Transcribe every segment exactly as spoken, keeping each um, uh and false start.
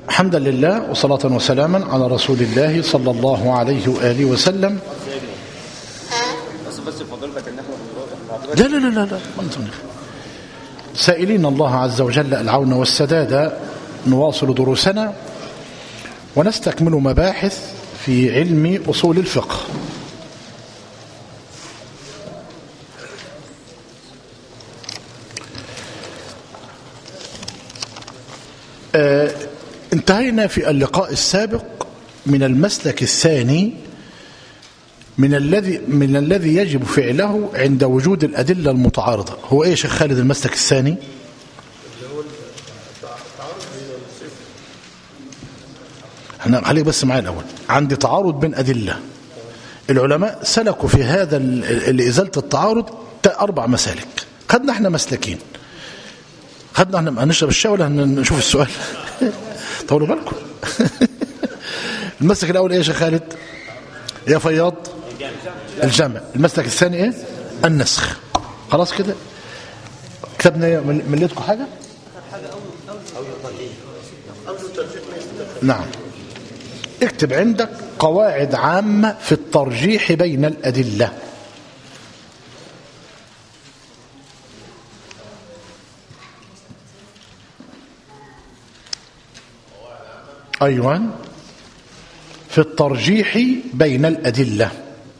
حمدا لله وصلاة وسلاما على رسول الله صلى الله عليه وآله وسلم. لا لا لا لا, لا. سائلين الله عز وجل العون والسداد نواصل دروسنا ونستكمل مباحث في علم أصول الفقه. آه انتهينا في اللقاء السابق من المسلك الثاني من الذي من الذي يجب فعله عند وجود الأدلة المتعارضة. هو ايه يا شيخ خالد المسلك الثاني؟ احنا خليك بس معايا الاول. عندي تعارض بين أدلة، العلماء سلكوا في هذا لإزالة التعارض أربع مسالك. خدنا احنا مسلكين، خدنا احنا هنشرب الشاي ولا هنشوف السؤال؟ طولوا بالكم. المسلك الأول ايه يا شيخ خالد يا فياض؟ الجمع. المسلك الثاني ايه؟ النسخ. خلاص كده كتبنا. مليتكم حاجة؟ نعم. اكتب عندك قواعد عامة في الترجيح بين الأدلة. أيوة، في الترجيح بين الأدلة.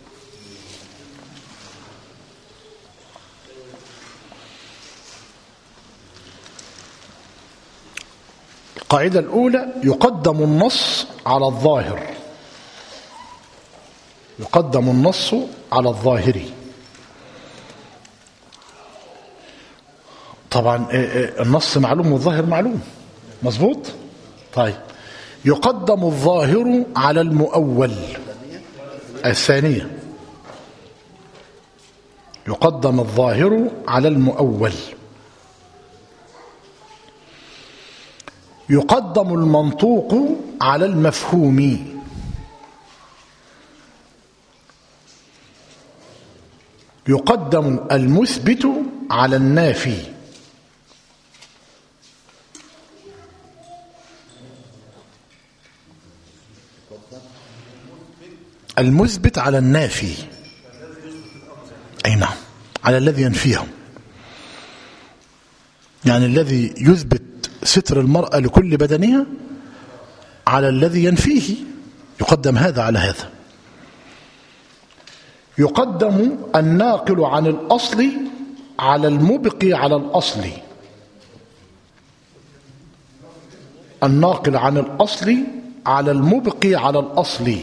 القاعدة الأولى: يقدم النص على الظاهر. يقدم النص على الظاهر. طبعا النص معلوم والظاهر معلوم، مظبوط؟ طيب، يقدم الظاهر على المؤول. الثانية: يقدم الظاهر على المؤول. يقدم المنطوق على المفهوم. يقدم المثبت على النافي. المثبت على النافي، أي نعم، على الذي ينفيهم. يعني الذي يثبت ستر المرأة لكل بدنها على الذي ينفيه، يقدم هذا على هذا. يقدم الناقل عن الأصل على المبقي على الأصل. الناقل عن الأصل على المبقي على الأصل.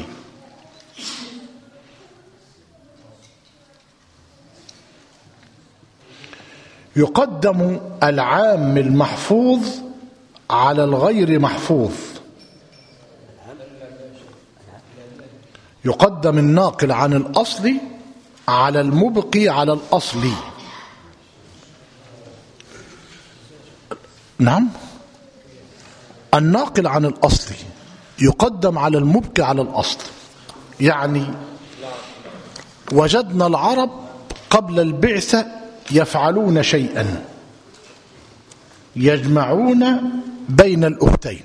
يقدم العام المحفوظ على الغير محفوظ. يقدم الناقل عن الأصل على المبقي على الأصل. نعم، الناقل عن الأصل يقدم على المبقي على الأصل. يعني وجدنا العرب قبل البعثة يفعلون شيئا، يجمعون بين الأختين،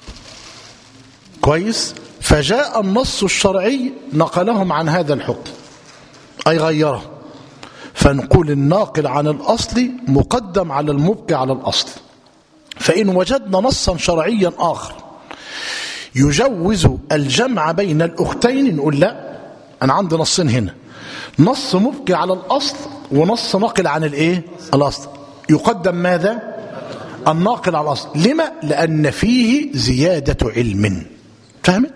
كويس؟ فجاء النص الشرعي نقلهم عن هذا الحكم، أي غيره. فنقول الناقل عن الأصل مقدم على المبقي على الأصل. فإن وجدنا نصا شرعيا آخر يجوز الجمع بين الأختين، نقول لا، أنا عندي نصين هنا، نص مبقي على الأصل ونص ناقل عن الإيه؟ الأصل. يقدم ماذا؟ الناقل على الأصل. لما؟ لأن فيه زيادة علم. فهمت؟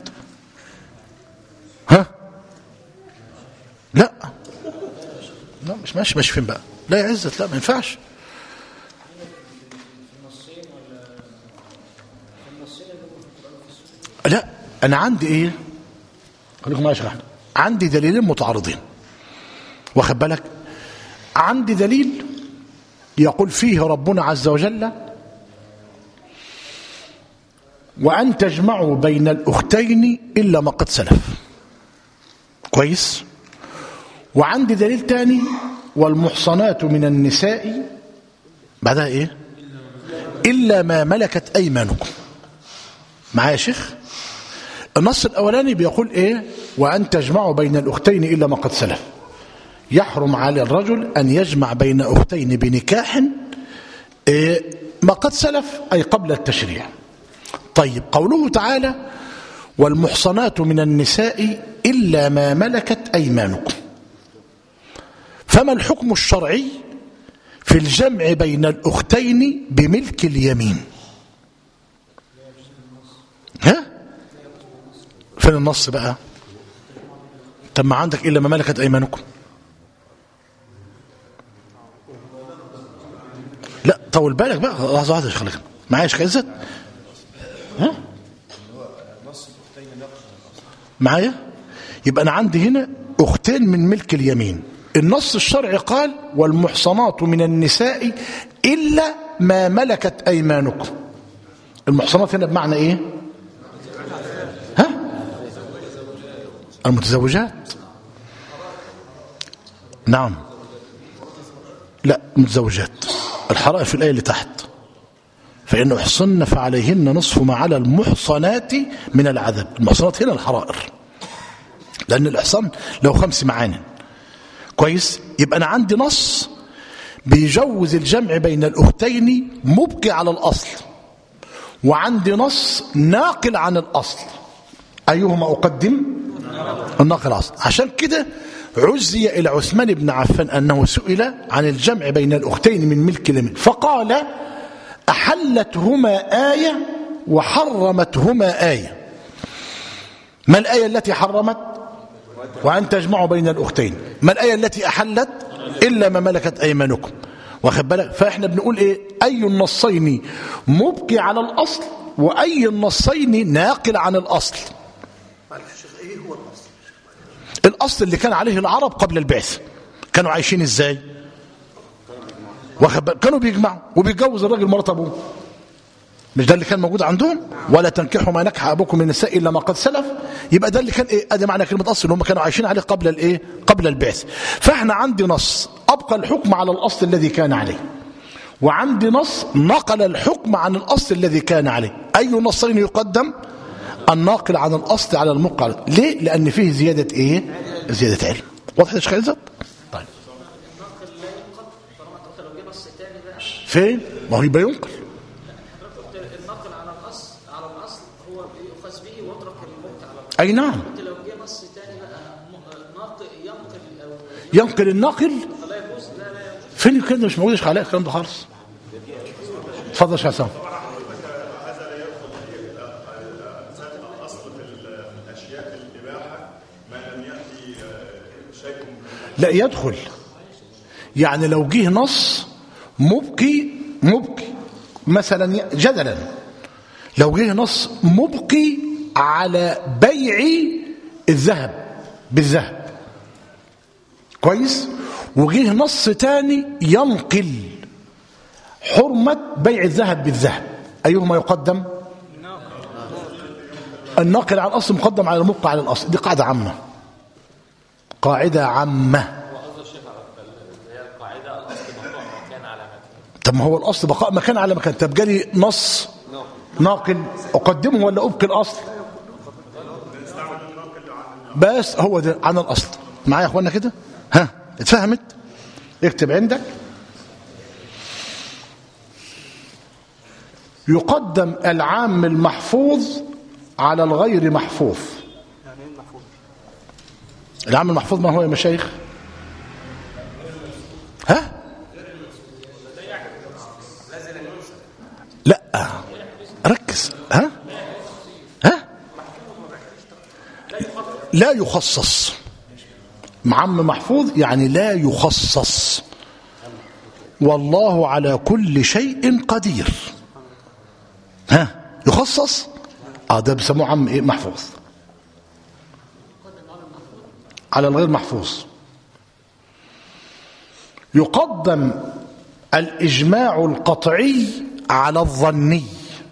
ها؟ لا لا، مش ماشي ماشي فين بقى؟ لا يا عزت، لا ما ينفعش. لا، أنا عندي إيه؟ خليكم معايا شرحنا. عندي دليلين متعارضين، واخد بالك؟ عندي دليل يقول فيه ربنا عز وجل: وأن تجمعوا بين الأختين إلا ما قد سلف. كويس؟ وعندي دليل تاني: والمحصنات من النساء بعدها إيه؟ إلا ما ملكت أيمانكم. معايا يا شيخ؟ النص الأولاني بيقول إيه؟ وأن تجمعوا بين الأختين إلا ما قد سلف. يحرم على الرجل أن يجمع بين أختين بنكاح إيه ما قد سلف، أي قبل التشريع. طيب قوله تعالى والمحصنات من النساء إلا ما ملكت أيمانكم، فما الحكم الشرعي في الجمع بين الأختين بملك اليمين؟ ها؟ فين النص بقى؟ طب ما عندك إلا ما ملكت أيمانكم. لا طول بالك بقى، لحظة واحدة خليك معايا يا عزت. ها؟ معايا؟ يبقى أنا عندي هنا أختين من ملك اليمين. النص الشرعي قال والمحصنات من النساء إلا ما ملكت أيمانكم. المحصنات هنا بمعنى إيه؟ ها؟ المتزوجات. نعم. لا متزوجات. الحرائر في الآية اللي تحت فإن أحصن فعليهن نصف ما على المحصنات من العذاب. المحصنات هنا الحرائر، لأن الإحصان له خمس معاني. كويس؟ يبقى أنا عندي نص بيجوز الجمع بين الأختين مبقي على الأصل، وعندي نص ناقل عن الأصل. أيهما أقدم؟ الناقل الأصل. عشان كده عزي إلى عثمان بن عفان أنه سئل عن الجمع بين الأختين من ملك اليمين فقال أحلتهما آية وحرمتهما آية. ما الآية التي حرمت؟ وأن تجمعوا بين الأختين. ما الآية التي أحلت؟ إلا ما ملكت أيمانكم. واخد بالك؟ فإحنا بنقول إيه؟ أي النصين مبقي على الأصل وأي النصين ناقل عن الأصل. إيه هو الأصل؟ الأصل اللي كان عليه العرب قبل البعث كانوا عايشين إزاي؟ واخد بالك؟ كانوا بيجمعوا وبيتجوز الراجل مرات أبوه. مش ده اللي كان موجود عندهم؟ ولا تنكحوا ما نكح ابوكم من النساء الا ما قد سلف. يبقى ده اللي كان ايه؟ ادي معنى كلمه اصل، هم كانوا عايشين عليه قبل الايه؟ قبل البعث. فاحنا عندي نص ابقى الحكم على الاصل الذي كان عليه، وعندي نص نقل الحكم عن الاصل الذي كان عليه. اي نصين يقدم؟ الناقل عن الاصل على المقل. ليه؟ لان فيه زياده ايه؟ زياده علم. واضح يا شيخ عزت؟ طيب فين؟ ما هو يبقى ينقل. أي نعم. لو جه نص تاني بقى ينقل ينقل الناقل فين كده؟ مش موجودش عليه الكلام ده خالص. اتفضل يا شيخ حسام. لا يدخل، يعني لو جه نص مبقي مبقي مثلا جدلا، لو جه نص مبقي على بيع الذهب بالذهب كويس، وجه نص تاني ينقل حرمة بيع الذهب بالذهب، أيهما يقدم؟ الناقل على الأصل مقدم على المبقى على الأصل. دي قاعدة عامة، قاعدة عامة. طب ما هو الأصل بقاء مكان على مكان. طب جالي نص ناقل أقدمه ولا أبقي الأصل؟ بس هو ده عن الأصل. معايا يا أخوانا كده؟ ها اتفهمت؟ اكتب عندك. يقدم العام المحفوظ على الغير محفوظ. يعني ايه المحفوظ؟ العام المحفوظ ما هو يا مشايخ؟ ها؟ لا ركز. ها؟ ها؟ لا يخصص. عام محفوظ يعني لا يخصص. والله على كل شيء قدير. ها يخصص؟ اه ده بيسموه عام ايه؟ محفوظ على الغير محفوظ. يقدم الإجماع القطعي على الظني.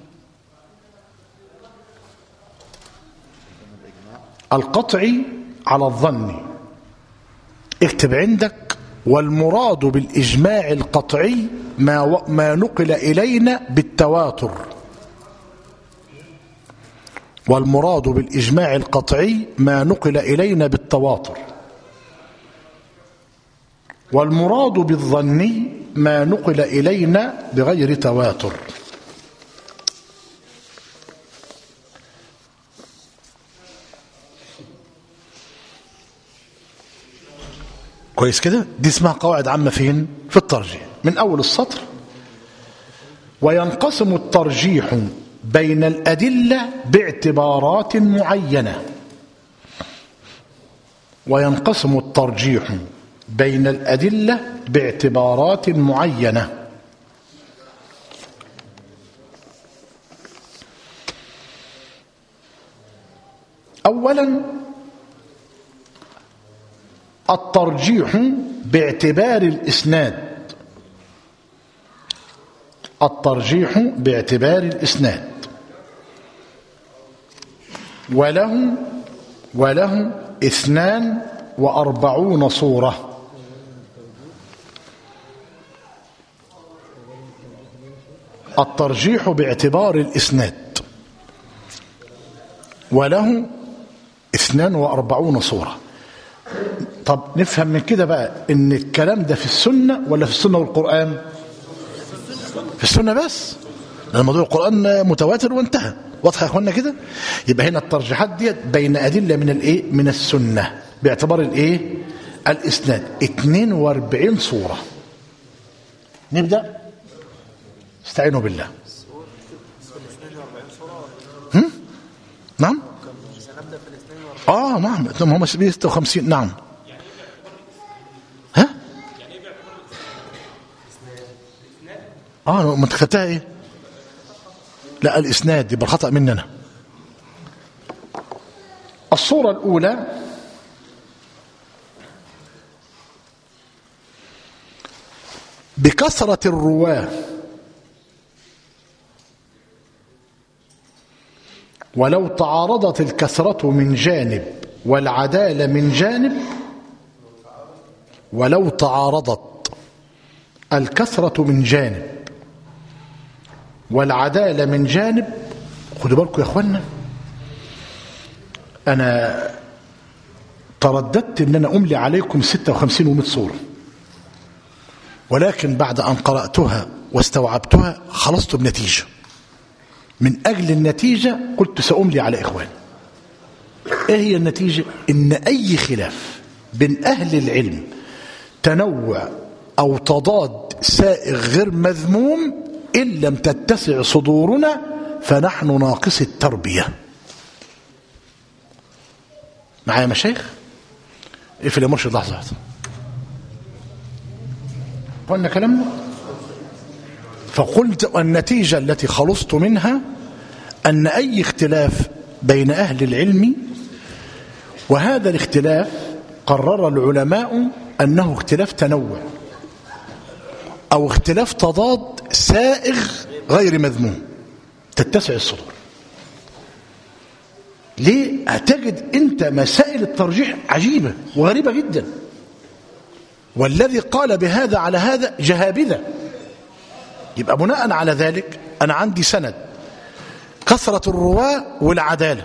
القطعي على الظني. اكتب عندك والمراد بالإجماع القطعي ما, ما نقل إلينا بالتواتر. والمراد بالإجماع القطعي ما نقل إلينا بالتواتر، والمراد بالظني ما نقل إلينا بغير تواتر. كويس كده؟ دي اسمها قواعد عامة فين؟ في الترجيح من أول السطر. وينقسم الترجيح بين الأدلة باعتبارات معينة. وينقسم الترجيح بين الأدلة باعتبارات معينة. أولا الترجيح باعتبار الإسناد. الترجيح باعتبار الإسناد وله وله اثنان وأربعون صورة. الترجيح باعتبار الإسناد وله اثنان وأربعون صورة. طب نفهم من كده بقى ان الكلام ده في السنة ولا في السنة والقرآن؟ في السنة بس، لأن موضوع القرآن متواتر وانتهى. واضح يا اخوانا كده؟ يبقى هنا الترجيحات ديت بين أدلة من الايه؟ من السنة باعتبار الايه؟ الإسناد. اثنين وأربعين صورة. نبدأ. استعينوا بالله. هم؟ نعم. اه نعم هم ستة وخمسين. نعم. ها؟ اه ما انت كتبتها ايه؟ لا الاسناد يبقى الخطأ مننا. الصورة الأولى بكثرة الرواة ولو تعارضت الكثرة من جانب والعدالة من جانب. ولو تعارضت الكثرة من جانب والعدالة من جانب. خدوا بالكم يا اخوانا، انا ترددت ان انا املي عليكم ستة وخمسين ومئة صورة، ولكن بعد ان قرأتها واستوعبتها خلصت بنتيجة. من أجل النتيجة قلت سأملي على إخواني. إيه هي النتيجة؟ إن أي خلاف بين أهل العلم تنوع أو تضاد سائغ غير مذموم إن لم تتسع صدورنا فنحن ناقص التربية. معايا مشايخ؟ اقفل يا مرشد لحظة واحدة. قلنا كلامنا. فقلت النتيجة التي خلصت منها أن أي اختلاف بين أهل العلم، وهذا الاختلاف قرر العلماء أنه اختلاف تنوع أو اختلاف تضاد سائغ غير مذموم، تتسع الصدور. ليه؟ هتجد أنت مسائل الترجيح عجيبة وغريبة جدا، والذي قال بهذا على هذا جهابذة. يبقى بناء على ذلك أنا عندي سند كثرة الرواة والعدالة،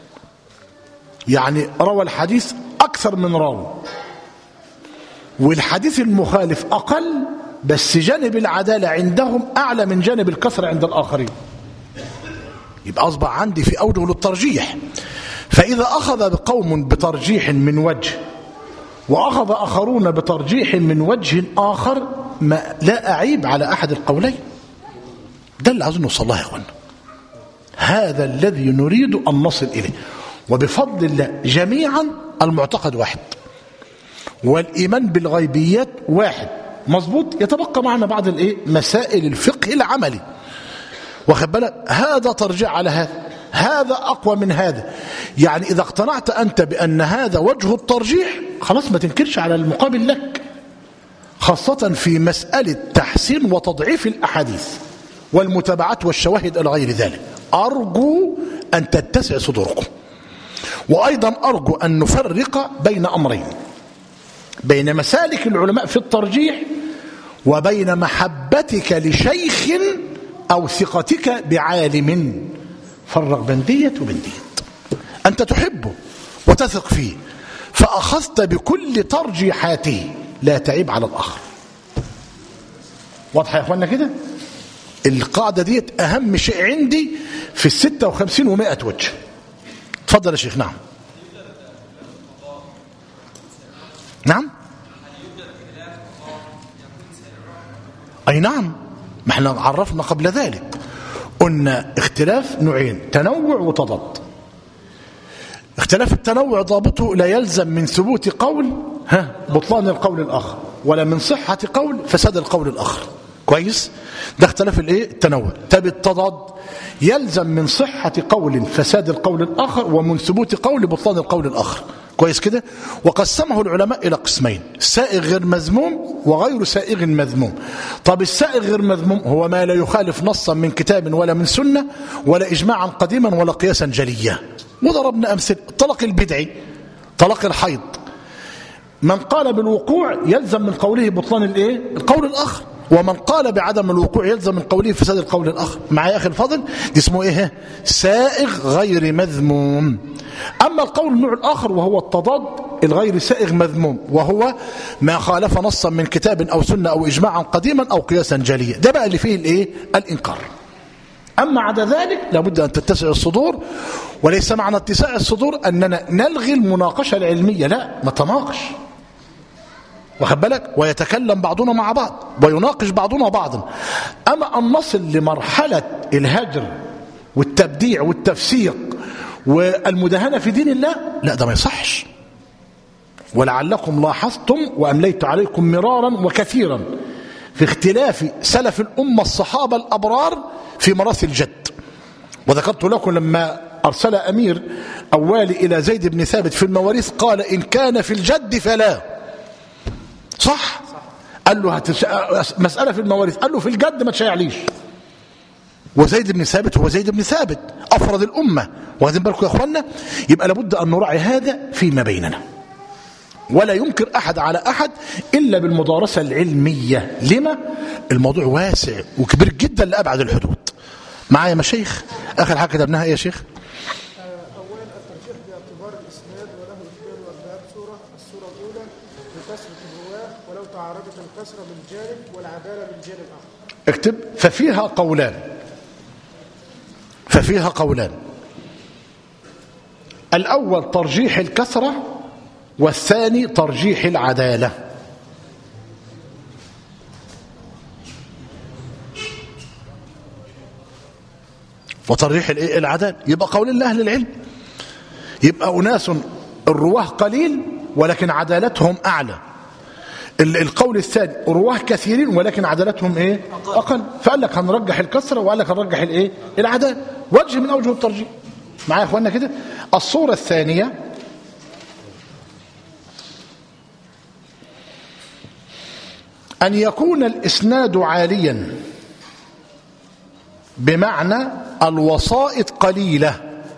يعني روى الحديث أكثر من راوي، والحديث المخالف أقل بس جانب العدالة عندهم أعلى من جانب الكثرة عند الآخرين. يبقى أصبح عندي في أوجه للترجيح. فإذا أخذ بقوم بترجيح من وجه وأخذ آخرون بترجيح من وجه آخر، ما لا أعيب على أحد القولين. ده اللي عاوزين نوصل له يا اخوانا، هذا الذي نريد أن نصل إليه. وبفضل الله جميعا المعتقد واحد والإيمان بالغيبيات واحد مظبوط. يتبقى معنا بعض الايه مسائل الفقه العملي، واخد بالك؟ هذا ترجع على هذا، هذا أقوى من هذا. يعني إذا اقتنعت أنت بأن هذا وجه الترجيح خلاص ما تنكرش على المقابل لك، خاصة في مسألة تحسين وتضعيف الأحاديث والمتابعات والشواهد إلى غير ذلك. أرجو أن تتسع صدوركم. وأيضا أرجو أن نفرق بين أمرين، بين مسالك العلماء في الترجيح وبين محبتك لشيخ أو ثقتك بعالم. فرق بين ديت وبين ديت. أنت تحبه وتثق فيه فأخذت بكل ترجيحاته، لا تعيب على الآخر. واضح يا أخوانا كده؟ القاعدة ديت أهم شيء عندي في الستة وخمسين ومائة وجه. تفضل يا شيخ. نعم نعم أي نعم، ما احنا عرفنا قبل ذلك قلنا اختلاف نوعين، تنوع وتضاد. اختلاف التنوع ضابطه لا يلزم من ثبوت قول ها بطلان القول الآخر، ولا من صحة قول فساد القول الآخر. كويس؟ ده اختلاف الايه؟ التنوع. طب التضاد يلزم من صحة قول فساد القول الآخر، ومن ثبوت قول بطلان القول الآخر. كويس كده؟ وقسمه العلماء إلى قسمين: سائغ غير مذموم وغير سائغ مذموم. طب السائغ غير مذموم هو ما لا يخالف نصا من كتاب ولا من سنة ولا إجماعا قديما ولا قياسا جليا. وضربنا أمثل: الطلاق البدعي، طلاق الحيض، من قال بالوقوع يلزم من قوله بطلان الايه؟ القول الآخر، ومن قال بعدم الوقوع يلزم من قوله فساد القول الآخر. معايا أخي الفاضل؟ دي اسمه إيه؟ سائغ غير مذموم. أما القول النوع الآخر وهو التضاد الغير سائغ مذموم، وهو ما خالف نصا من كتاب أو سنة أو إجماعا قديما أو قياسا جليا. ده بقى اللي فيه الإيه؟ الإنكار. أما عدا ذلك لابد أن تتسع الصدور، وليس معنى اتساع الصدور أننا نلغي المناقشة العلمية، لا، نتناقش، واخد بالك، ويتكلم بعضنا مع بعض ويناقش بعضنا بعضا. أما أن نصل لمرحلة الهجر والتبديع والتفسيق والمداهنة في دين الله، لا، ده ما يصحش. ولعلكم لاحظتم وأمليت عليكم مرارا وكثيرا في اختلاف سلف الأمة الصحابة الأبرار في مراسل الجد. وذكرت لكم لما أرسل أمير أوالي إلى زيد بن ثابت في المواريث قال: إن كان في الجد فلا. صح؟ قال له هتش... مسألة في المواريث، قال له في الجد ما تشيعليش. وزيد بن ثابت هو زيد بن ثابت أفرد الأمة، واخدين بالكم يا أخوانا؟ يبقى لابد أن نراعي هذا فيما بيننا، ولا ينكر أحد على أحد إلا بالمدارسة العلمية. لما؟ الموضوع واسع وكبير جدا لأبعد الحدود. معايا مشايخ؟ آخر حاجة كتبناها إيه يا شيخ؟ أولا الترجيح باعتبار الإسناد وله رجال وأرباب صورة. الصورة الأولى بكسرة الرواة ولو تعارضت الكسرة من جانب والعدالة من جانب آخر. اكتب: ففيها قولان ففيها قولان الأول ترجيح الكسرة، والثاني ترجيح العدالة. وترجيح العدالة يبقى قول لأهل العلم، يبقى أناس الرواه قليل ولكن عدالتهم أعلى. القول الثاني رواه كثيرين ولكن عدالتهم ايه؟ أقل. فقال لك هنرجح الكسرة وقال لك هنرجح الايه؟ العدالة. وجه من أوجه الترجيح. معايا يا اخوانا كده؟ الصورة الثانية أن يكون الإسناد عاليا بمعنى الوسائط قليلة،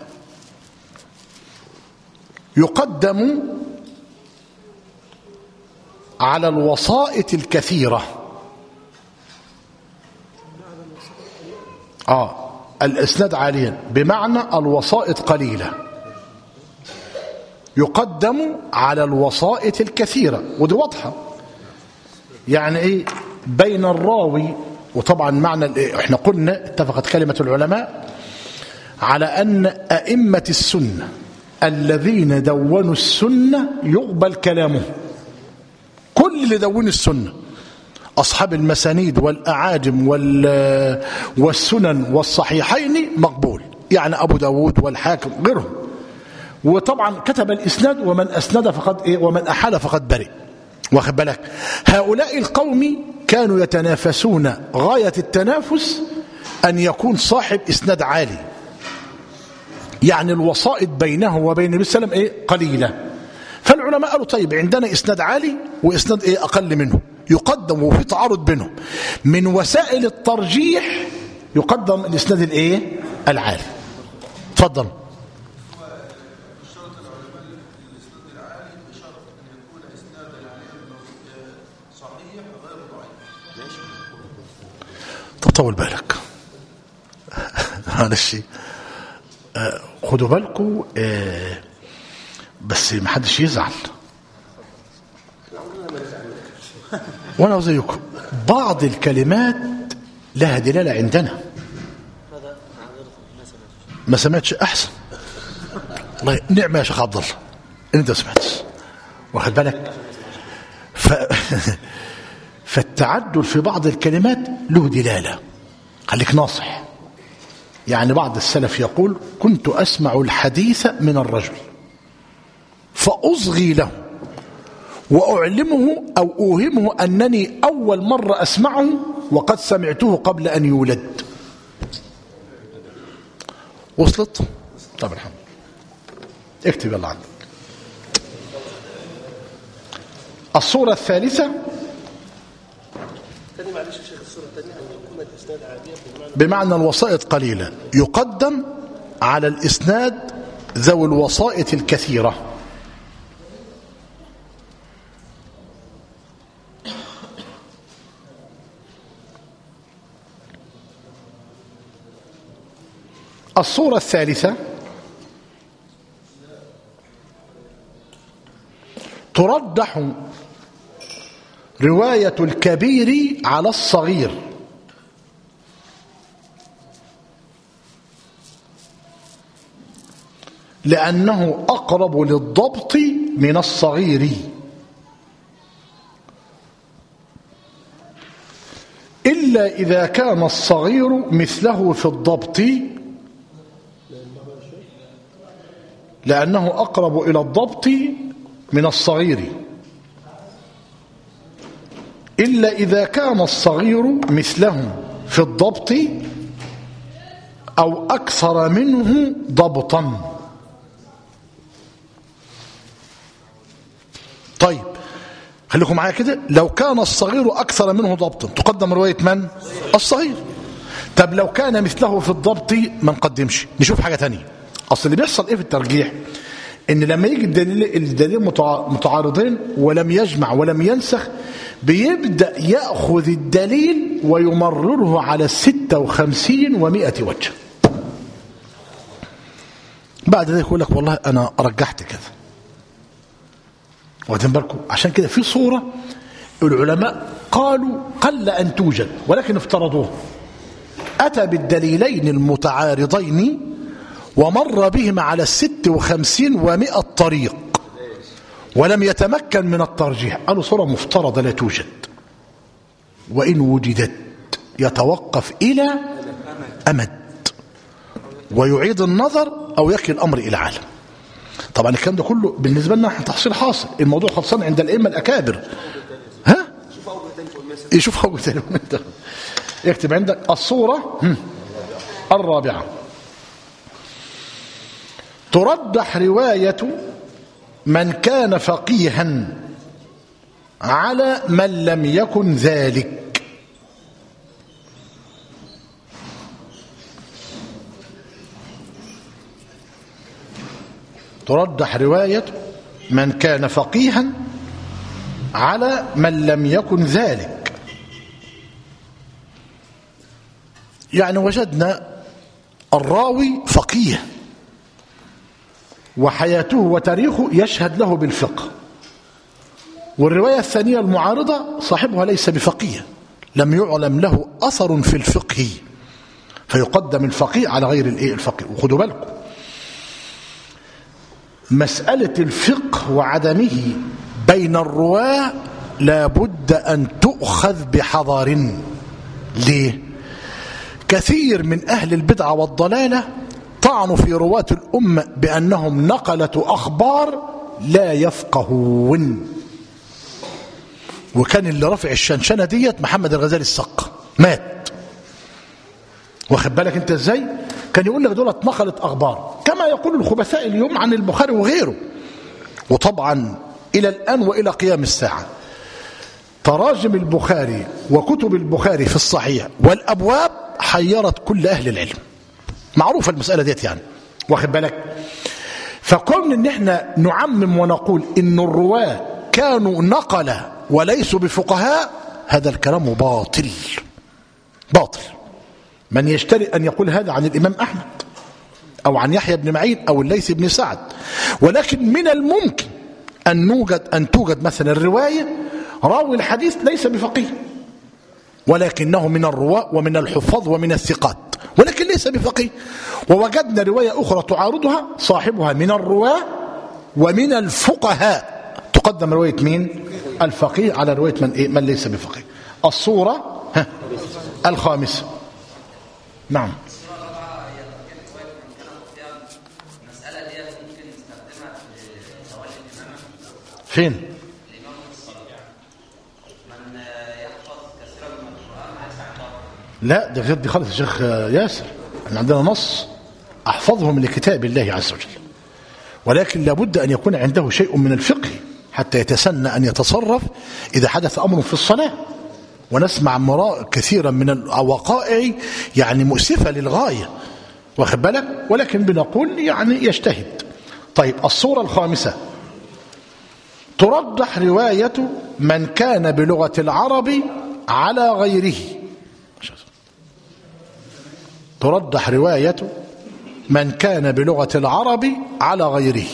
يقدم على الوسائط الكثيرة. آه الإسناد عاليا بمعنى الوسائط قليلة، يقدم على الوسائط الكثيرة. ودي واضحة، يعني ايه؟ بين الراوي، وطبعا معنى احنا قلنا اتفقت كلمة العلماء على أن أئمة السنة الذين دونوا السنة يقبل كلامه. كل اللي دونوا السنة، أصحاب المسانيد والأعاجم والسنن والصحيحين مقبول، يعني أبو داود والحاكم غيرهم. وطبعا كتب الإسناد ومن أسند فقد إيه؟ ومن أحال فقد برئ. واخد بالك؟ هؤلاء القوم كانوا يتنافسون غاية التنافس أن يكون صاحب إسناد عالي، يعني الوسائط بينه وبين النبي صلى الله عليه وسلم إيه؟ قليلة. فالعلماء قالوا طيب عندنا إسناد عالي وإسناد إيه؟ أقل منه، يقدم، وفي تعارض بينهم. من وسائل الترجيح يقدم الإسناد الإيه؟ العالي. تفضل. طب طول بالك معلش، خدوا بالكم آه بس ما حدش يزعل وانا زيكم. بعض الكلمات لها دلاله عندنا ما سمعتش احسن. الله نعم يا شيخ عبد الله انت سمعتش واخد بالك. ف... فالتعدل في بعض الكلمات له دلاله. خليك ناصح. يعني بعض السلف يقول كنت اسمع الحديث من الرجل فاصغي له واعلمه او اوهمه انني اول مره اسمعه وقد سمعته قبل ان يولد. وصلت؟ طب الحمد. اكتب يلا عندك. الصورة الثالثة بمعنى الوسائط قليلة يقدم على الإسناد ذوي الوسائط الكثيرة. الصورة الثالثة ترجح رواية الكبير على الصغير لأنه أقرب للضبط من الصغير إلا إذا كان الصغير مثله في الضبط لأنه أقرب إلى الضبط من الصغير إلا إذا كان الصغير مثله في الضبط أو أكثر منه ضبطا. طيب خليكم معايا كده. لو كان الصغير أكثر منه ضبطا تقدم رواية من؟ الصغير. طب لو كان مثله في الضبط ما نقدمش. نشوف حاجة تانية. أصل اللي بيحصل إيه في الترجيح إن لما يجي الدليل الدليل متعارضين ولم يجمع ولم ينسخ بيبدأ يأخذ الدليل ويمرره على ستة وخمسين ومائة وجه. بعد ذلك يقول لك والله أنا رجحت كذا. واخدين بالكم؟ عشان كده في صورة العلماء قالوا قل أن توجد ولكن افترضوه. أتى بالدليلين المتعارضين ومر بهما على الست وخمسين ومائة طريق ولم يتمكن من الترجيح. قالوا صورة مفترضة لا توجد وإن وجدت يتوقف إلى أمد ويعيد النظر أو يكل الأمر إلى عالم. طبعا الكلام ده كله بالنسبة لنا تحصيل حاصل. الموضوع خلصان عند الأئمة الأكابر. ها؟ يشوف أول تاني. يكتب عندك الصورة الرابعة ترجح رواية من كان فقيها على من لم يكن ذلك. ترجح رواية من كان فقيها على من لم يكن ذلك. يعني وجدنا الراوي فقيه وحياته وتاريخه يشهد له بالفقه، والرواية الثانية المعارضة صاحبها ليس بفقيه لم يعلم له أثر في الفقه فيقدم الفقيه على غير الفقيه. وخدوا بالكم مسألة الفقه وعدمه بين الرواة لابد أن تؤخذ بحذر. ليه؟ كثير من أهل البدعة والضلالة طعنوا في رواة الأمة بأنهم نقلة أخبار لا يفقهون. وكان اللي رفع الشنشنة ديت محمد الغزالي السق مات. واخد بالك انت ازاي؟ كان يقول لك دولت نقلت أخبار كما يقول الخبثاء اليوم عن البخاري وغيره. وطبعا إلى الآن وإلى قيام الساعة تراجم البخاري وكتب البخاري في الصحيح والأبواب حيرت كل أهل العلم. معروفة المسألة ديت يعني. واخد بالك؟ فكون ان احنا نعمم ونقول ان الرواة كانوا نقلة وليسوا بفقهاء هذا الكلام باطل باطل. من يشتري أن يقول هذا عن الإمام أحمد أو عن يحيى بن معين أو الليث بن سعد. ولكن من الممكن أن نوجد أن توجد مثلا الرواية راوي الحديث ليس بفقيه ولكنه من الرواة ومن الحفاظ ومن الثقات، ولكن ليس بفقيه، ووجدنا رواية أخرى تعارضها صاحبها من الرواة ومن الفقهاء، تقدم رواية مين؟ الفقيه على رواية من, إيه؟ من ليس بفقيه. الصورة الخامسة. نعم. فين؟ لا ده غير دي خالص يا شيخ ياسر، احنا عندنا نص احفظهم لكتاب الله عز وجل، ولكن لابد ان يكون عنده شيء من الفقه حتى يتسنى ان يتصرف اذا حدث امر في الصلاه. ونسمع مراء كثيرا من الوقائع يعني مؤسفه للغايه، واخد بالك، ولكن بنقول يعني يجتهد. طيب الصورة الخامسة، ترجح رواية من كان بلغة العرب على غيره. ترجح رواية من كان بلغة العرب على غيره.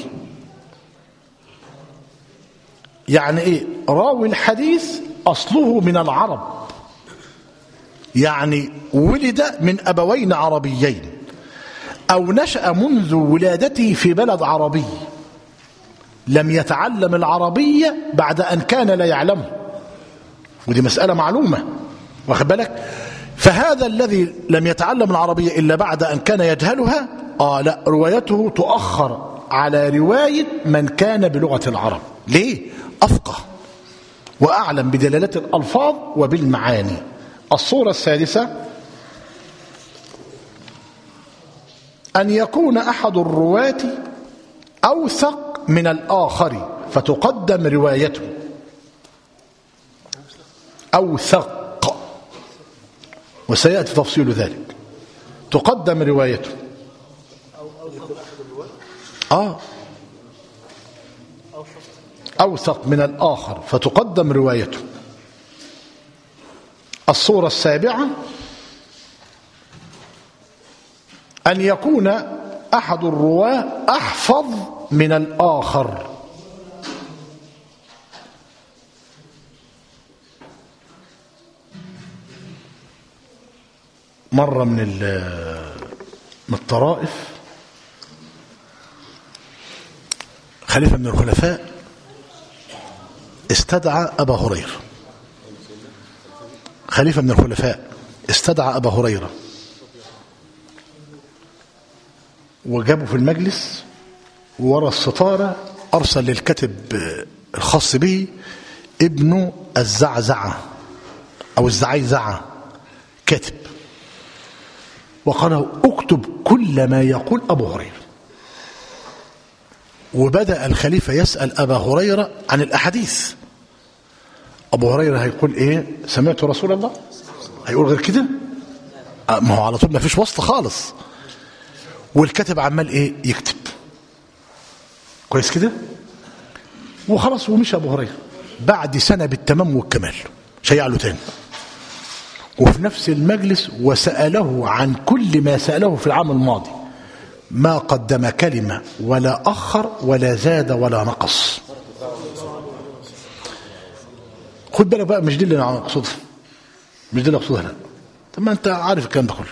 يعني ايه؟ راوي الحديث أصله من العرب، يعني ولد من أبوين عربيين أو نشأ منذ ولادته في بلد عربي، لم يتعلم العربية بعد أن كان لا يعلمه، ودي مسألة معلومة، واخد بالك. فهذا الذي لم يتعلم العربية إلا بعد أن كان يجهلها، آه لا، روايته تؤخر على رواية من كان بلغة العرب. ليه؟ أفقه وأعلم بدلالات الألفاظ وبالمعاني. الصورة السادسة، أن يكون أحد الرواة أوثق من الآخر فتقدم روايته. أوثق، وسيأتي تفصيل ذلك، تقدم روايته. آه أوثق من الآخر فتقدم روايته. الصورة السابعة، أن يكون أحد الرواة أحفظ من الآخر. مرة من من الطرائف خليفة من الخلفاء استدعى أبا هريرة، خليفة من الخلفاء استدعى أبا هريرة وجابه في المجلس، وورا الستارة أرسل للكاتب الخاص به ابن الزعزعة أو الزعيزعة كاتب، وقال له اكتب كل ما يقول أبو هريرة. وبدأ الخليفة يسأل أبا هريرة عن الأحاديث. أبو هريرة هيقول إيه؟ سمعت رسول الله. هيقول غير كده؟ ما هو على طول ما فيش واسطة خالص. والكاتب عمال إيه؟ يكتب كويس كده، وخلاص ومشى أبو هريرة. بعد سنة بالتمام والكمال شيع له تاني وفي نفس المجلس، وسأله عن كل ما سأله في العام الماضي، ما قدم كلمة ولا أخر ولا زاد ولا نقص. خد بالك بقى، مش دي اللي أنا أقصدها، مش دي اللي أقصدها لا. طب ما أنت عارف الكلام ده كله.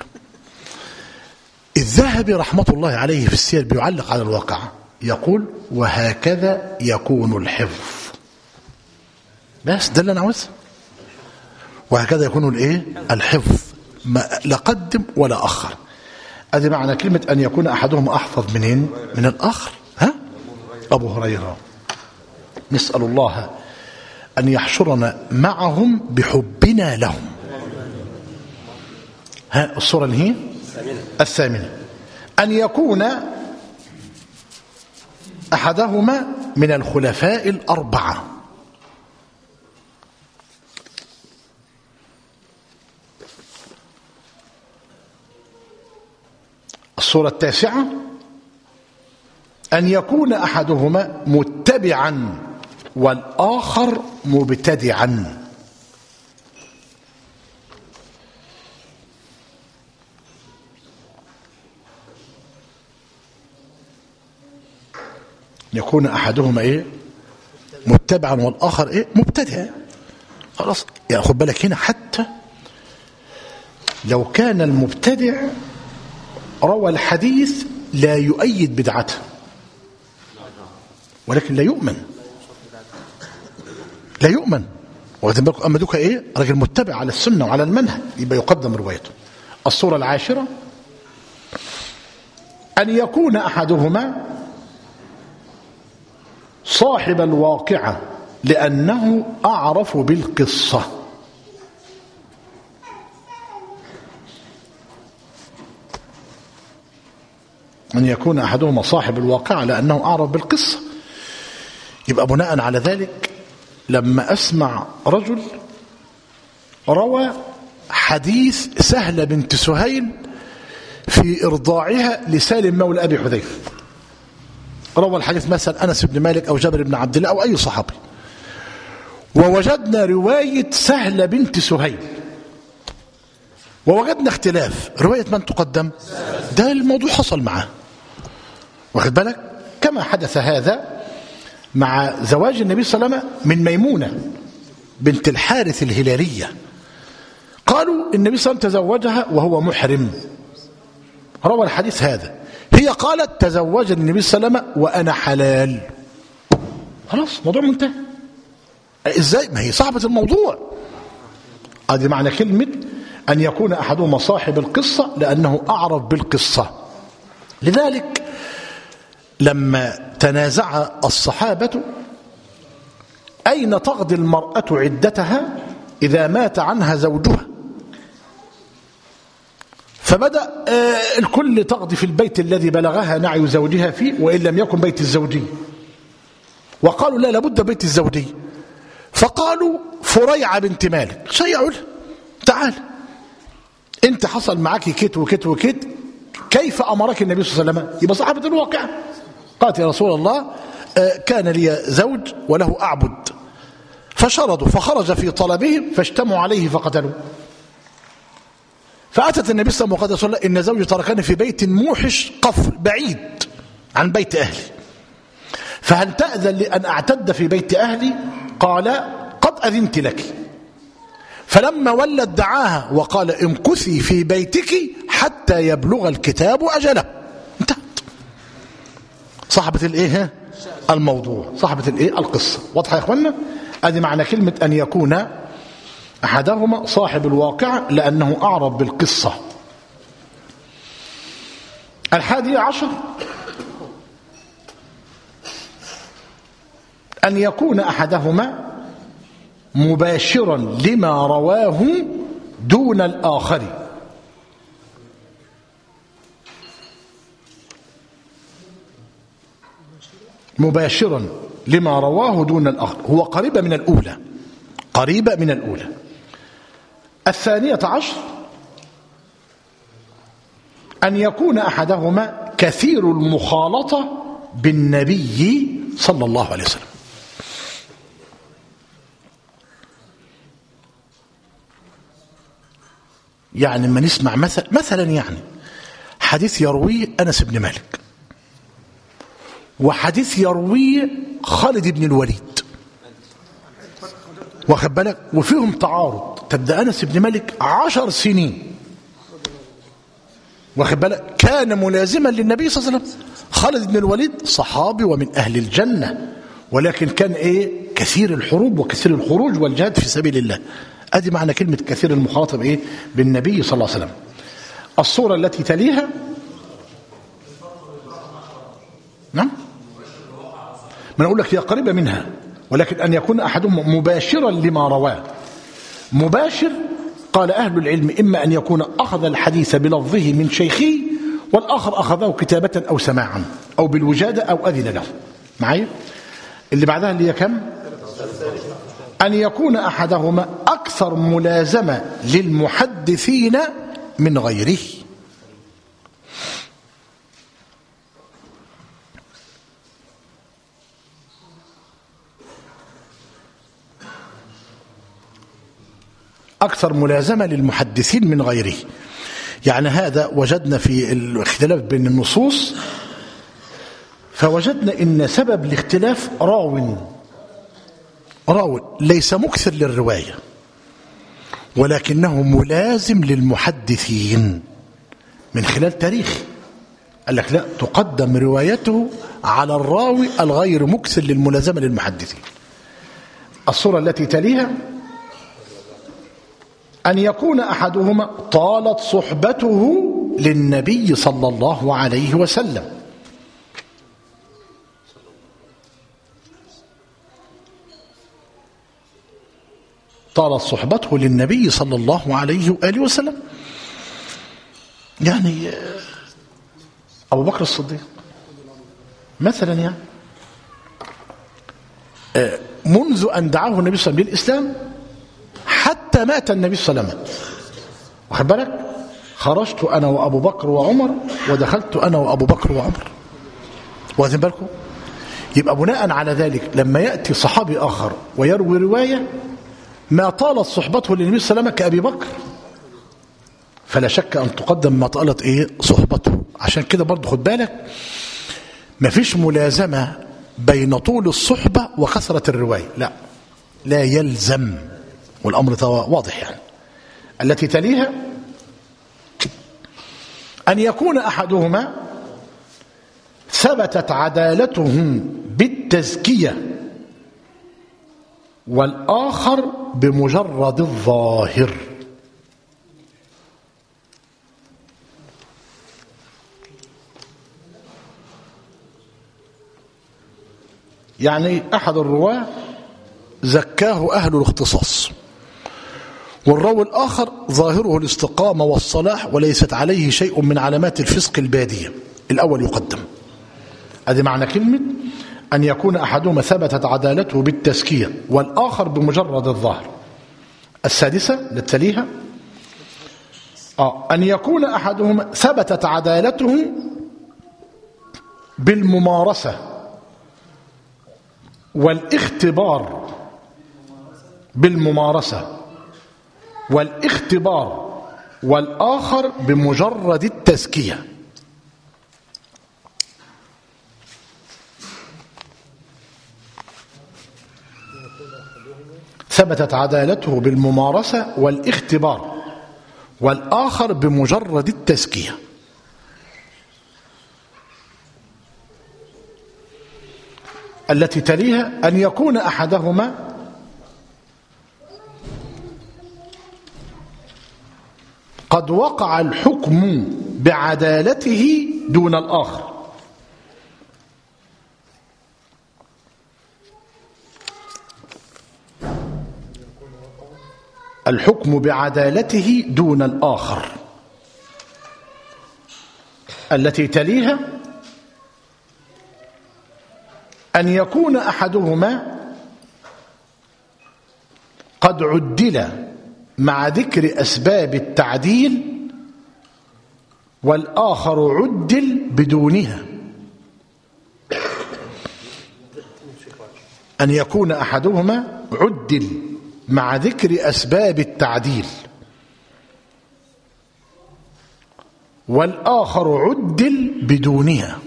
الذهبي رحمة الله عليه في السير بيعلق على الواقع، يقول وهكذا يكون الحفظ. بس ده اللي أنا عاوزه، وهكذا يكون الايه؟ الحفظ، لا قدم ولا أخر. ادي معنى كلمة أن يكون أحدهم أحفظ منين؟ من الآخر. ها؟ أبو هريرة. نسأل الله أن يحشرنا معهم بحبنا لهم. ها الصورة هي الثامنة، أن يكون أحدهما من الخلفاء الأربعة. الصورة التاسعة، أن يكون أحدهما متبعا والآخر مبتدعا. يكون أحدهما إيه متبعا والآخر إيه مبتدع. خلاص يعني خد بالك هنا، حتى لو كان المبتدع روى الحديث لا يؤيد بدعته ولكن لا يؤمن، لا يؤمن. واخدين بالكم؟ أما دوك إيه راجل متبع على السنة وعلى المنهج، يبقى يقدم روايته. الصورة العاشرة أن يكون أحدهما صاحب الواقعة لأنه أعرف بالقصة. أن يكون أحدهما صاحب الواقعة لأنه أعرف بالقصة. يبقى بناء على ذلك لما أسمع رجل روى حديث سهلة بنت سهيل في إرضاعها لسالم مولى أبي حذيفة، روى الحديث مثلا أنس بن مالك أو جابر بن عبد الله أو أي صحابي، ووجدنا رواية سهلة بنت سهيل ووجدنا اختلاف، رواية من تقدم؟ ده الموضوع حصل معه، واخد بالك؟ كما حدث هذا مع زواج النبي صلى الله عليه وسلم من ميمونة بنت الحارث الهلالية. قالوا النبي صلى الله عليه وسلم تزوجها وهو محرم، روى الحديث هذا. هي قالت تزوجني النبي صلى الله عليه وسلم وأنا حلال. خلاص موضوع منتهي. ازاي؟ ما هي صاحبة الموضوع. هذه معنى كلمة أن يكون أحدهما صاحب القصة لأنه أعرف بالقصة. لذلك لما تنازع الصحابة أين تقضي المرأة عدتها إذا مات عنها زوجها، فبدأ الكل تقضي في البيت الذي بلغها نعي زوجها فيه وإن لم يكن بيت الزوجي، وقالوا لا لابد بيت الزوجي، فقالوا فريعة بنت مالك شيعوا له، تعال انت حصل معك كت وكت وكت، كيف أمرك النبي صلى الله عليه وسلم؟ يبقى صاحبة الواقع. قالت يا رسول الله كان لي زوج وله أعبد، فشردوا فخرج في طلبهم فاجتمعوا عليه فقتلوا. فأتت النبي صلى الله عليه وسلم وقال إن زوجي تركني في بيت موحش قفر بعيد عن بيت أهلي، فهل تأذن لي أن أعتد في بيت أهلي؟ قال قد أذنت لك. فلما ولت دعاها وقال امكثي في بيتك حتى يبلغ الكتاب أجله. انتهت. صاحبة الايه الموضوع، صاحبة الايه القصة. واضحة يا اخوانا؟ ادي معنى كلمة أن يكون أحدهما صاحب الواقع لأنه أعرف بالقصة. الحادي عشر أن يكون أحدهما مباشرا لما رواه دون الآخر. مباشرا لما رواه دون الآخر، هو قريبة من الأولى، قريبة من الأولى. الثانية عشر أن يكون أحدهما كثير المخالطة بالنبي صلى الله عليه وسلم. يعني ما نسمع مثلا مثلا يعني حديث يرويه أنس بن مالك وحديث يرويه خالد بن الوليد، واخد بالك، وفيهم تعارض. تبدأ أنس بن مالك عشر سنين، واخد بالك، كان ملازما للنبي صلى الله عليه وسلم. خالد بن الوليد صحابي ومن أهل الجنة، ولكن كان إيه كثير الحروب وكثير الخروج والجهاد في سبيل الله. أدي معنى كلمة كثير المخاطبة بإيه؟ بالنبي صلى الله عليه وسلم. الصورة التي تليها نعم ما أقول لك هي قريبة منها، ولكن أن يكون أحدهم مباشرا لما رواه. مباشر قال أهل العلم إما أن يكون أخذ الحديث بلفظه من شيخه والآخر أخذه كتابة أو سماعا أو بالوجادة أو أذن له. معي اللي بعدها اللي هي كم؟ أن يكون أحدهما أكثر ملازمة للمحدثين من غيره. أكثر ملازمة للمحدثين من غيره، يعني هذا وجدنا في الاختلاف بين النصوص فوجدنا إن سبب الاختلاف راو راو ليس مكثر للرواية ولكنه ملازم للمحدثين من خلال تاريخ. قال لك لا، تقدم روايته على الراوي الغير مكثر للملازمة للمحدثين. الصورة التي تليها أن يكون أحدهما طالت صحبته للنبي صلى الله عليه وسلم، طالت صحبته للنبي صلى الله عليه وآله وسلم، يعني أبو بكر الصديق مثلا، يعني منذ أن دعاه النبي صلى الله عليه وسلم للإسلام حتى مات النبي صلى الله عليه وسلم، واخد بالك؟ خرجت أنا وأبو بكر وعمر ودخلت أنا وأبو بكر وعمر، واخدين بالكم؟ يبقى بناء على ذلك لما يأتي صحابي آخر ويروي رواية ما طالت صحبته للنبي صلى الله عليه وسلم كأبي بكر، فلا شك أن تقدم ما طالت إيه صحبته. عشان كده برضه خد بالك ما فيش ملازمة بين طول الصحبة وكثرة الرواية، لا لا يلزم، والأمر واضح. يعني التي تليها أن يكون أحدهما ثبتت عدالته بالتزكية والآخر بمجرد الظاهر. يعني أحد الرواة زكاه أهل الاختصاص، والراوي الآخر ظاهره الاستقامة والصلاح وليست عليه شيء من علامات الفسق البادية، الأول يقدم. هذا معنى كلمة أن يكون أحدهما ثبتت عدالته بالتزكية والآخر بمجرد الظاهر. السادسة للتليها آه أن يكون أحدهما ثبتت عدالته بالممارسة والاختبار، بالممارسة والاختبار، والآخر بمجرد التزكية. ثبتت عدالته بالممارسة والاختبار والآخر بمجرد التزكية. التي تليها أن يكون أحدهما قد وقع الحكم بعدالته دون الآخر، الحكم بعدالته دون الآخر. التي تليها أن يكون أحدهما قد عدل مع ذكر أسباب التعديل والآخر عدل بدونها. أن يكون أحدهما عدل مع ذكر أسباب التعديل والآخر عدل بدونها.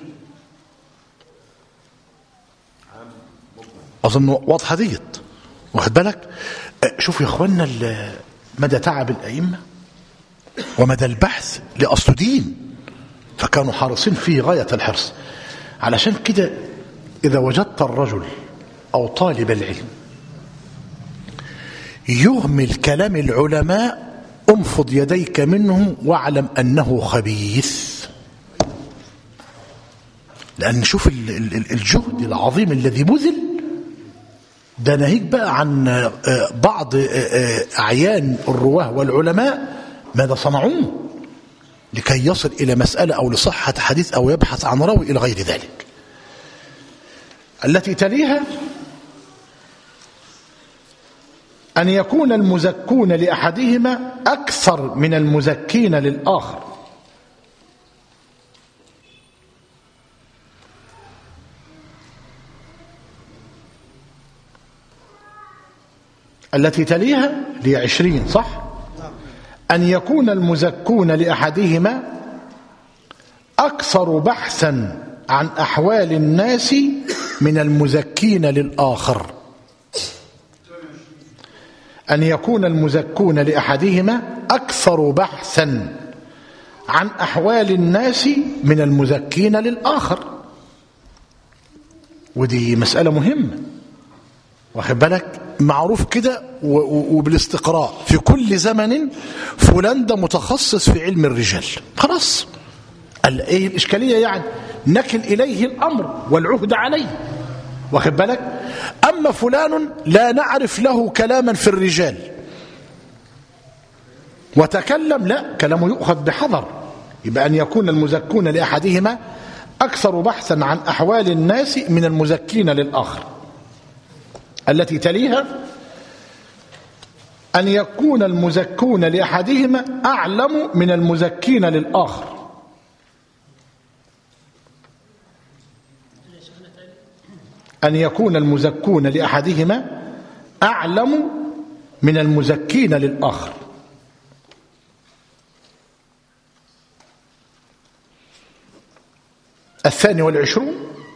أظن واضحة ديت، واخد بالك؟ شوف يا أخوانا مدى تعب الأئمة ومدى البحث لأصل دين، فكانوا حريصين فيه غاية الحرص. علشان كده إذا وجدت الرجل أو طالب العلم يهمل كلام العلماء انفض يديك منه واعلم أنه خبيث. لأن شوف الجهد العظيم الذي بذل ده، ناهيك بقى عن بعض أعيان الرواه والعلماء ماذا صنعوه لكي يصل إلى مسألة أو لصحة حديث أو يبحث عن راوي إلى غير ذلك. التي تليها أن يكون المزكون لأحدهما أكثر من المزكين للآخر. التي تليها لي عشرين صح؟ أن يكون المزكون لأحدهما أكثر بحثا عن أحوال الناس من المزكين للآخر. أن يكون المزكون لأحدهما أكثر بحثا عن أحوال الناس من المزكين للآخر. ودي مسألة مهمة، واخد بالك؟ معروف كده وبالاستقراء في كل زمن فلان ده متخصص في علم الرجال، خلاص. ايه الإشكالية يعني؟ نكل إليه الأمر والعهد عليه، واخد بالك؟ أما فلان لا نعرف له كلاما في الرجال وتكلم، لا، كلامه يؤخذ بحذر. يبقى أن يكون المزكون لأحدهما أكثر بحثا عن أحوال الناس من المزكين للآخر. التي تليها أن يكون المزكون لأحدهما أعلم من المزكين للآخر. أن يكون المزكون لأحدهما أعلم من المزكين للآخر. الثاني والعشرون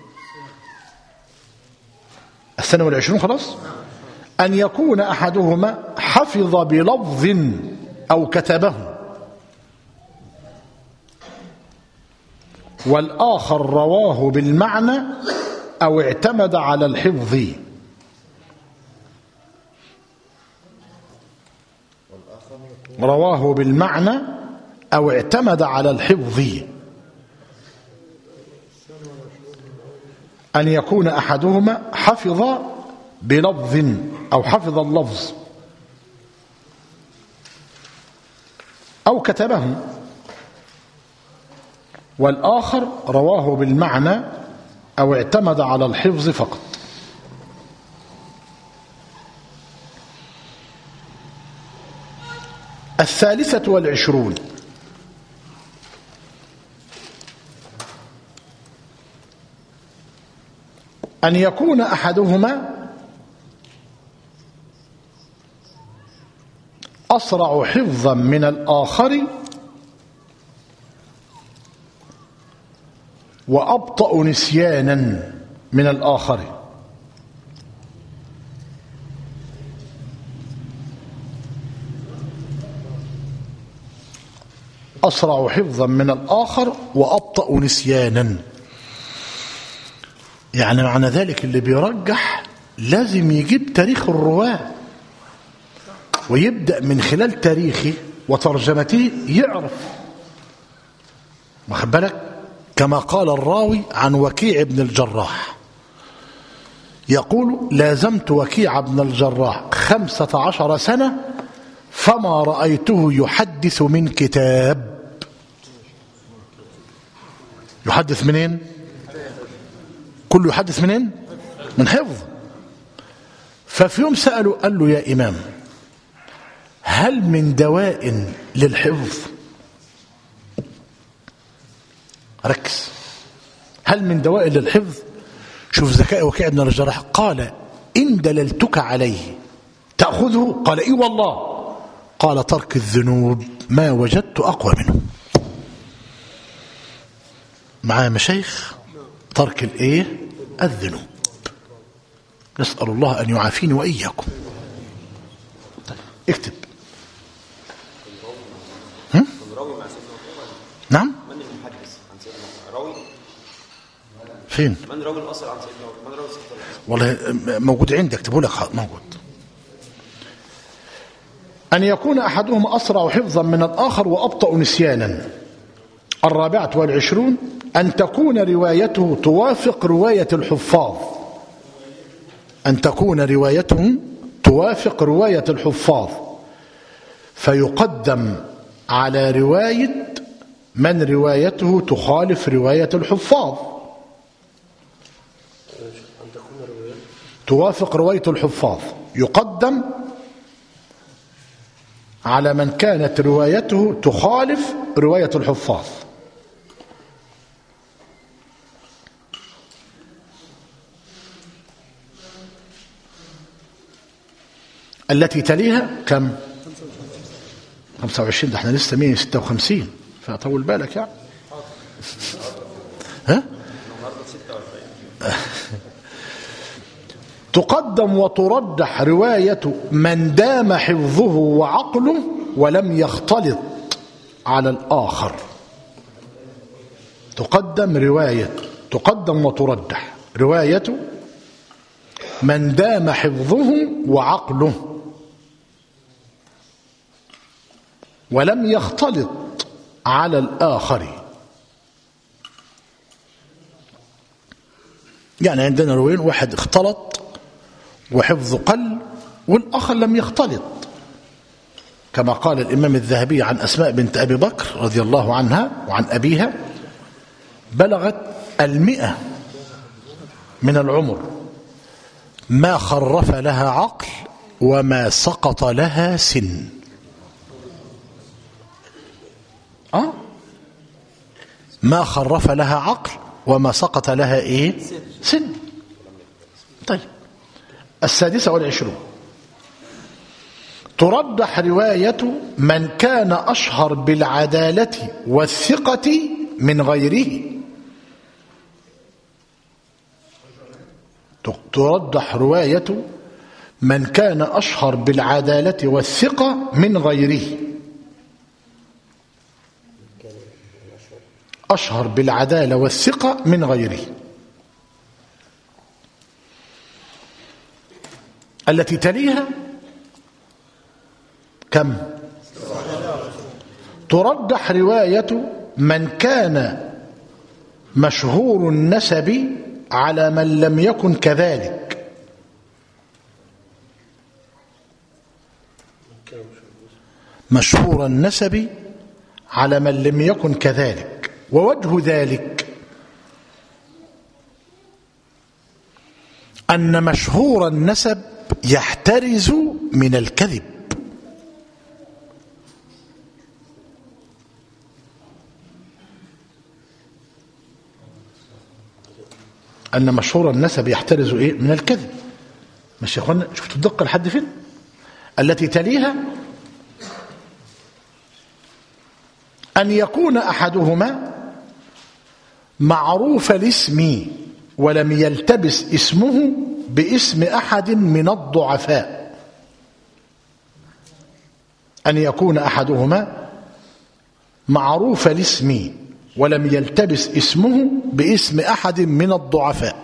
الثاني والعشرون خلاص. أن يكون أحدهما حفظ بلفظ أو كتبه، والآخر رواه بالمعنى أو اعتمد على الحفظ. رواه بالمعنى أو اعتمد على الحفظ. أن يكون أحدهما حفظ بلفظ أو حفظ اللفظ أو كتبه، والآخر رواه بالمعنى أو اعتمد على الحفظ فقط. الثالثة والعشرون أن يكون أحدهما أسرع حفظا من الآخر وأبطأ نسيانا من الآخر. أسرع حفظا من الآخر وأبطأ نسيانا، يعني معنى ذلك اللي بيرجح لازم يجيب تاريخ الرواة ويبدأ من خلال تاريخه وترجمته يعرف، واخد بالك؟ كما قال الراوي عن وكيع بن الجراح، يقول: لازمت وكيع بن الجراح خمسة عشر سنة فما رأيته يحدث من كتاب. يحدث منين؟ كله يحدث منين؟ من حفظ. ففي يوم سأله قال له: يا إمام، هل من دواء للحفظ؟ ركز، هل من دواء للحفظ؟ شوف ذكاء وكيع بن الجراح. قال: إن دللتك عليه تأخذه؟ قال: إي والله. قال: ترك الذنوب ما وجدت أقوى منه. معايا مشايخ؟ ترك الايه؟ الذنوب. نسأل الله أن يعافيني وإياكم. طيب اكتب. هم؟ نعم. من المحدث عن سيدنا راوي؟ فين؟ من راوي الأصل عن سيدنا؟ من راوي سيدنا؟ والله موجود عندك، اكتبه لك. موجود. أن يكون أحدهما أسرع حفظا من الآخر وأبطأ نسيانا. الرابعة والعشرون أن تكون روايته توافق رواية الحفاظ. أن تكون روايته توافق رواية الحفاظ فيقدم على رواية من روايته تخالف رواية الحفاظ. توافق رواية الحفاظ يقدم على من كانت روايته تخالف رواية الحفاظ. التي تليها كم؟ خمسة وعشرين. ده احنا لسه مية وستة وخمسين، فأطول بالك يعني. ها؟ تقدم وترجح رواية من دام حفظه وعقله ولم يختلط على الآخر. تقدم رواية تقدم وترجح رواية من دام حفظه وعقله ولم يختلط على الآخر. يعني عندنا روايين، واحد اختلط وحفظه قل والآخر لم يختلط، كما قال الإمام الذهبي عن أسماء بنت أبي بكر رضي الله عنها وعن أبيها: بلغت المئة من العمر ما خرف لها عقل وما سقط لها سن. أه؟ ما خرف لها عقل وما سقط لها إيه؟ سن. طيب، السادسة والعشرون ترجح رواية من كان أشهر بالعدالة والثقة من غيره. ترجح رواية من كان أشهر بالعدالة والثقة من غيره. أشهر بالعدالة والثقة من غيره. التي تليها كم؟ ترجح رواية من كان مشهور النسب على من لم يكن كذلك. مشهور النسب على من لم يكن كذلك. ووجه ذلك أن مشهور النسب يحترز من الكذب. أن مشهور النسب يحترز إيه؟ من الكذب. ماشي يا أخوانا؟ شفتوا الدقة لحد فين؟ التي تليها أن يكون أحدهما معروف الاسم ولم يلتبس اسمه باسم أحد من الضعفاء. أن يكون أحدهما معروف الاسم ولم يلتبس اسمه باسم أحد من الضعفاء.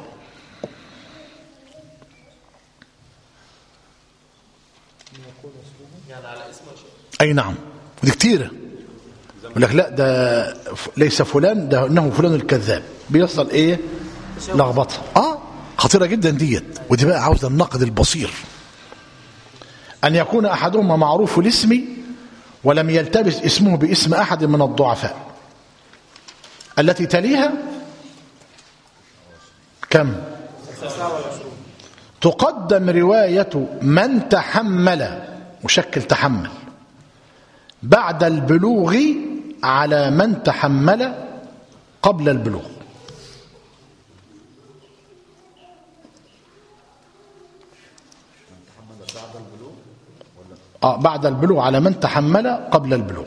أي نعم، دي كتيرة. يقول لك لا ده ليس فلان، ده انه فلان الكذاب، بيصل ايه؟ لخبطه. اه خطيره جدا ديت، ودي بقى عاوزه النقد البصير. ان يكون احدهما معروف الاسم ولم يلتبس اسمه باسم احد من الضعفاء. التي تليها كم؟ تقدم روايه من تحمل، مشكل تحمل، بعد البلوغ على من تحمل قبل البلوغ. آه بعد البلوغ على من تحمل قبل البلوغ.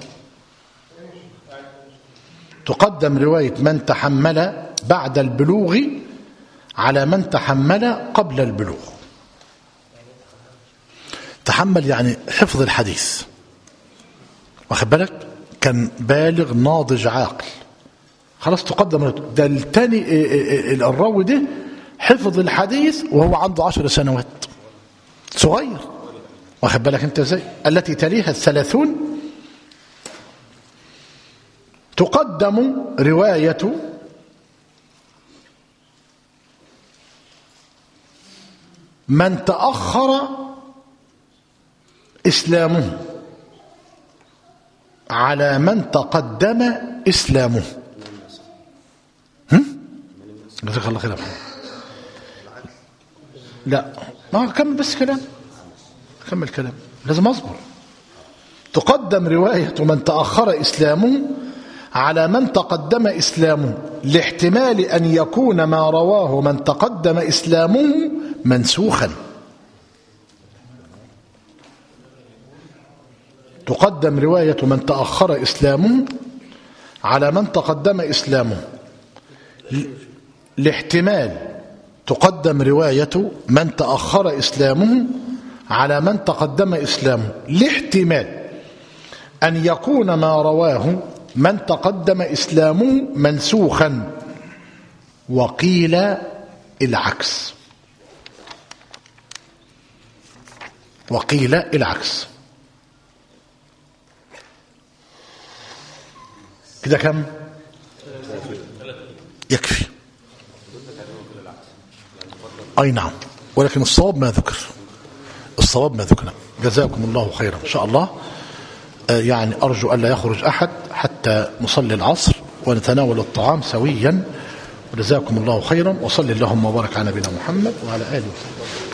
تقدم رواية من تحمل بعد البلوغ على من تحمل قبل البلوغ. تحمل يعني حفظ الحديث، واخد بالك؟ كان بالغ ناضج عاقل، خلاص تقدم. ده الثاني الراوي ده حفظ الحديث وهو عنده عشر سنوات، صغير، واخد بالك انت ازاي؟ التي تليها الثلاثون تقدم رواية من تأخر إسلامه على من تقدم إسلامه. هم؟ جزاك الله خير. لا ما كمل بس كلام، كمل كلام، لازم أصبر. تقدم رواية من تأخر إسلامه على من تقدم إسلامه لاحتمال أن يكون ما رواه من تقدم إسلامه منسوخا. تقدم رواية من تأخر إسلامه على من تقدم إسلامه لاحتمال تقدم رواية من تأخر إسلامه على من تقدم إسلامه، لاحتمال أن يكون ما رواه من تقدم إسلامه منسوخا، وقيل العكس وقيل العكس كده كم؟ يكفي. أي نعم، ولكن الصواب ما ذكر، الصواب ما ذكر. جزاكم الله خيرا إن شاء الله. يعني أرجو أن لا يخرج أحد حتى نصلي العصر ونتناول الطعام سويا. وجزاكم الله خيرا، وصلي اللهم وبارك على نبينا محمد وعلى آله وصحبه.